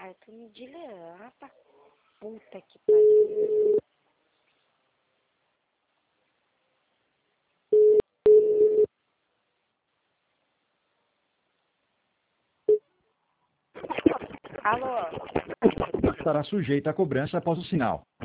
Ai, tu me dilata. Puta que pariu. Alô? Estará sujeita a cobrança após o sinal.